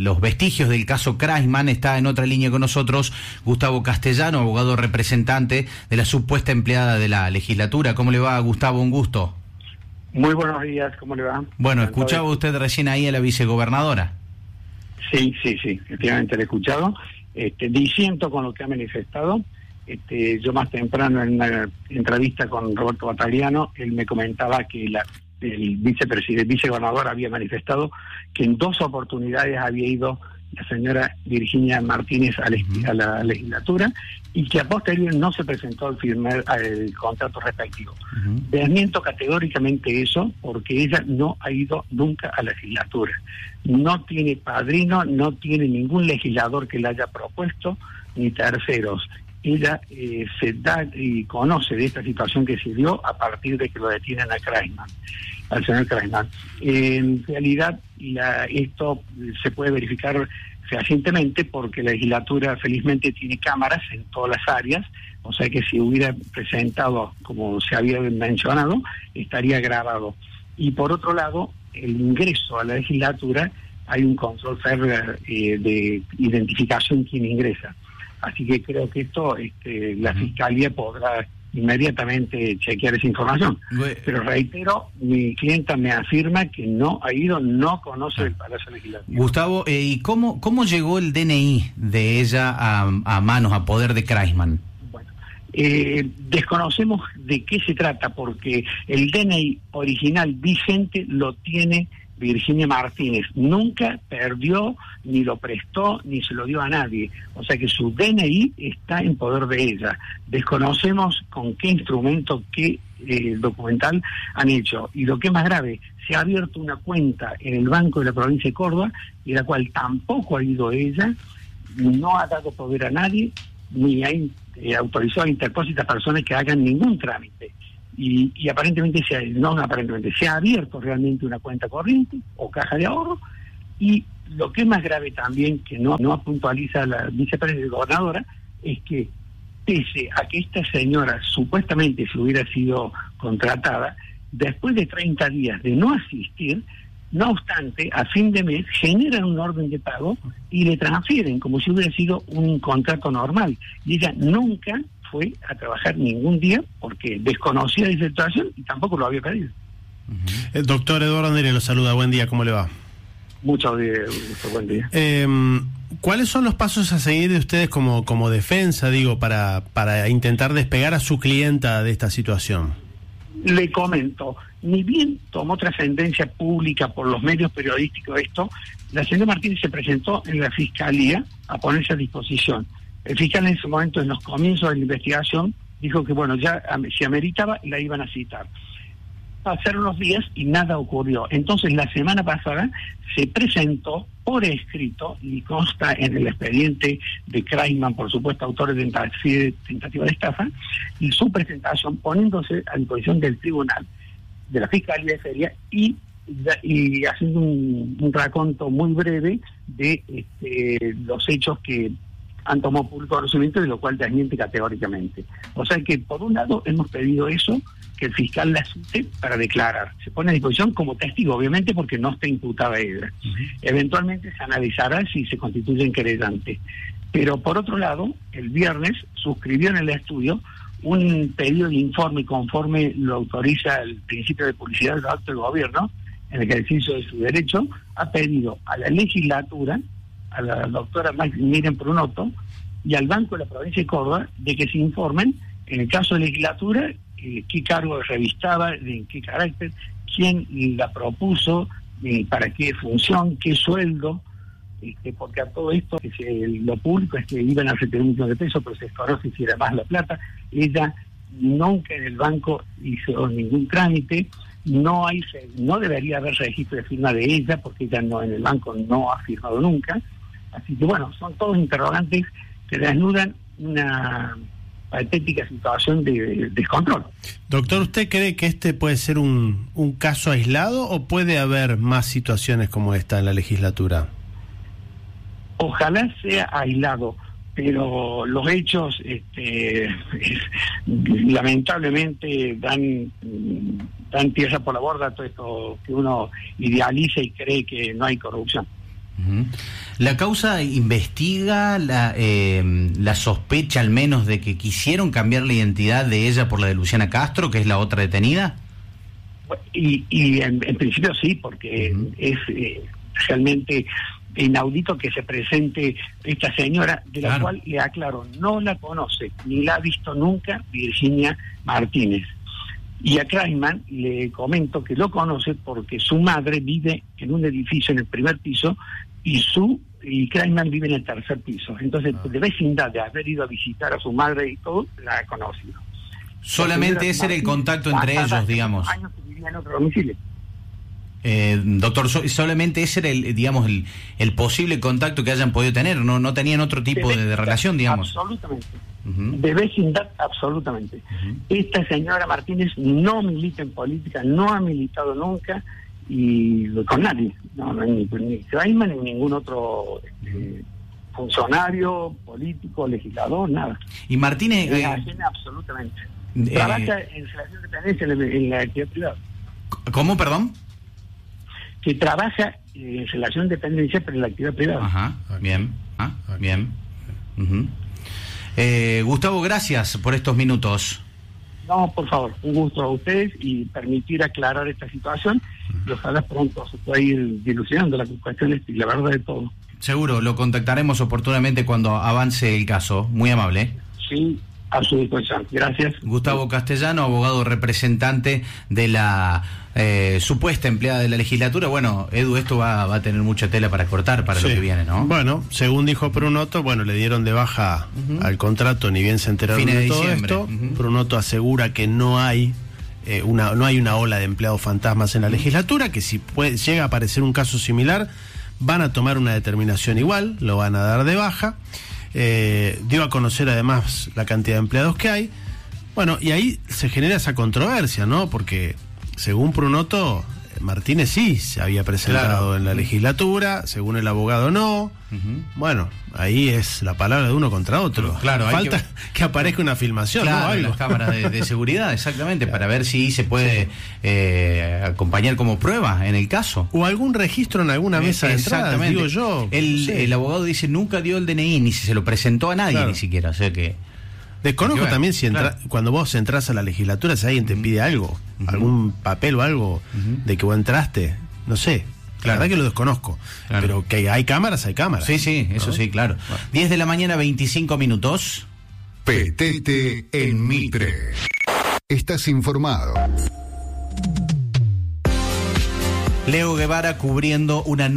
los vestigios del caso Kreisman. Está en otra línea con nosotros Gustavo Castellano, abogado representante de la supuesta empleada de la legislatura. ¿Cómo le va, Gustavo? Un gusto. Muy buenos días, ¿cómo le va? Bueno, escuchaba usted recién ahí a la vicegobernadora. Sí, efectivamente la he escuchado. Disiento con lo que ha manifestado. Yo más temprano en una entrevista con Roberto Battagliano, él me comentaba que el vicegobernador había manifestado que en 2 oportunidades había ido la señora Virginia Martínez a la legislatura y que a posteriori no se presentó al firmar el contrato respectivo. Desmiento categóricamente eso, porque ella no ha ido nunca a la legislatura. No tiene padrino, no tiene ningún legislador que la haya propuesto, ni terceros. Ella se da y conoce de esta situación que se dio a partir de que lo detienen a Kreisman, al señor Kreisman. En realidad, esto se puede verificar fehacientemente porque la legislatura felizmente tiene cámaras en todas las áreas, o sea que si hubiera presentado, como se había mencionado, estaría grabado. Y por otro lado, el ingreso a la legislatura, hay un control férreo de identificación quien ingresa. Así que creo que esto la Fiscalía podrá inmediatamente chequear esa información. Pero reitero, mi clienta me afirma que no ha ido, no conoce el Palacio Legislativo. Gustavo, ¿y cómo llegó el DNI de ella a manos, a poder de Kreisman? Bueno, desconocemos de qué se trata, porque el DNI original vigente lo tiene Virginia Martínez. Nunca perdió, ni lo prestó, ni se lo dio a nadie. O sea que su DNI está en poder de ella. Desconocemos con qué instrumento, qué documental han hecho. Y lo que es más grave, se ha abierto una cuenta en el Banco de la Provincia de Córdoba, y la cual tampoco ha ido ella, no ha dado poder a nadie, ni ha autorizado a interpósitas personas que hagan ningún trámite. Y aparentemente se ha abierto realmente una cuenta corriente o caja de ahorro, y lo que es más grave también, que no puntualiza la vicegobernadora, es que pese a que esta señora supuestamente se hubiera sido contratada, después de 30 días de no asistir, no obstante, a fin de mes generan un orden de pago y le transfieren como si hubiera sido un contrato normal. Y ella nunca fue a trabajar ningún día porque desconocía de esa situación y tampoco lo había pedido. El doctor Eduardo Neri lo saluda, buen día, ¿cómo le va? Mucho buen día. ¿Cuáles son los pasos a seguir de ustedes como defensa, para intentar despegar a su clienta de esta situación? Le comento, ni bien tomó trascendencia pública por los medios periodísticos esto, la señora Martínez se presentó en la Fiscalía a ponerse a disposición. El fiscal en ese momento, en los comienzos de la investigación, dijo que ya si ameritaba, la iban a citar. Pasaron los días y nada ocurrió. Entonces, la semana pasada se presentó por escrito, y consta en el expediente de Kreisman, por supuesto, autor de tentativa de estafa, y su presentación poniéndose a disposición del tribunal, de la Fiscalía de Feria, y haciendo un raconto muy breve de los hechos que han tomado público conocimiento, de lo cual desmiente categóricamente. O sea que, por un lado, hemos pedido eso, que el fiscal la cite para declarar. Se pone a disposición como testigo, obviamente, porque no está imputada ella. Eventualmente se analizará si se constituye en querellante. Pero, por otro lado, el viernes suscribió en el estudio un pedido de informe conforme lo autoriza el principio de publicidad del acto del gobierno, en el ejercicio de su derecho, ha pedido a la legislatura, a la doctora Miriam Prunoto y al Banco de la Provincia de Córdoba de que se informen, en el caso de legislatura, qué cargo revistaba, en qué carácter, quién la propuso, para qué función, qué sueldo, porque a todo esto lo público es que iban a recibir $1 millón de pesos, pero se estoró si hiciera más la plata. Ella nunca en el banco hizo ningún trámite, no debería haber registro de firma de ella, porque ella en el banco no ha firmado nunca. Así que son todos interrogantes que desnudan una patética situación de descontrol. Doctor, ¿usted cree que este puede ser un caso aislado o puede haber más situaciones como esta en la legislatura? Ojalá sea aislado, pero los hechos lamentablemente dan tierra por la borda a todo esto que uno idealiza y cree que no hay corrupción. ¿La causa investiga la sospecha al menos de que quisieron cambiar la identidad de ella por la de Luciana Castro, que es la otra detenida? Y en principio sí, porque es realmente inaudito que se presente esta señora, de la cual le aclaro, no la conoce, ni la ha visto nunca Virginia Martínez. Y a Kreisman le comento que lo conoce porque su madre vive en un edificio en el primer piso y Kreisman vive en el tercer piso. Entonces, de vecindad, de haber ido a visitar a su madre y todo, la ha conocido. Solamente ese era el contacto entre ellos, digamos. Años que vivía en otro domicilio. Doctor, solamente ese era el posible contacto que hayan podido tener, no tenían otro tipo de relación, digamos. Absolutamente. De vecindad, absolutamente. Esta señora Martínez no milita en política, no ha militado nunca y con nadie, ni Kreisman ni ningún otro funcionario, político, legislador, nada. Y Martínez absolutamente. Trabaja en relación de dependencia en la actividad privada. ¿Cómo, perdón? Que trabaja en relación de dependencia, pero en la actividad privada. Ajá, bien, bien. Gustavo, gracias por estos minutos. No, por favor, un gusto a ustedes y permitir aclarar esta situación y ojalá pronto se pueda ir dilucidando las cuestiones y la verdad de todo. Seguro, lo contactaremos oportunamente cuando avance el caso. Muy amable. Sí, a su disposición. Gracias. Gustavo Castellano, abogado representante de la supuesta empleada de la legislatura. Bueno, Edu, esto va a tener mucha tela para cortar para lo que viene, ¿no? Bueno, según dijo Prunoto, le dieron de baja al contrato, ni bien se enteraron de todo esto. Prunoto asegura que no hay una ola de empleados fantasmas en la legislatura, que si llega a aparecer un caso similar, van a tomar una determinación igual, lo van a dar de baja. Dio a conocer además la cantidad de empleados que hay. Bueno, y ahí se genera esa controversia, ¿no? Porque según Prunoto, Martínez sí se había presentado en la legislatura, según el abogado no. Bueno, ahí es la palabra de uno contra otro. Claro, falta que aparezca una filmación, ¿no? Las cámaras de seguridad, exactamente, para ver si se puede acompañar como prueba en el caso. O algún registro en alguna mesa de entrada, digo yo. El abogado dice nunca dio el DNI, ni se lo presentó a nadie, ni siquiera, o sea que... Desconozco también si cuando vos entrás a la legislatura, si alguien te pide algo, algún papel o algo de que vos entraste, no sé. La verdad que lo desconozco, pero que hay cámaras, hay cámaras. Sí, eso sí, claro. 10 de la mañana, 25 minutos. Petete en Mitre. Estás informado. Leo Guevara cubriendo una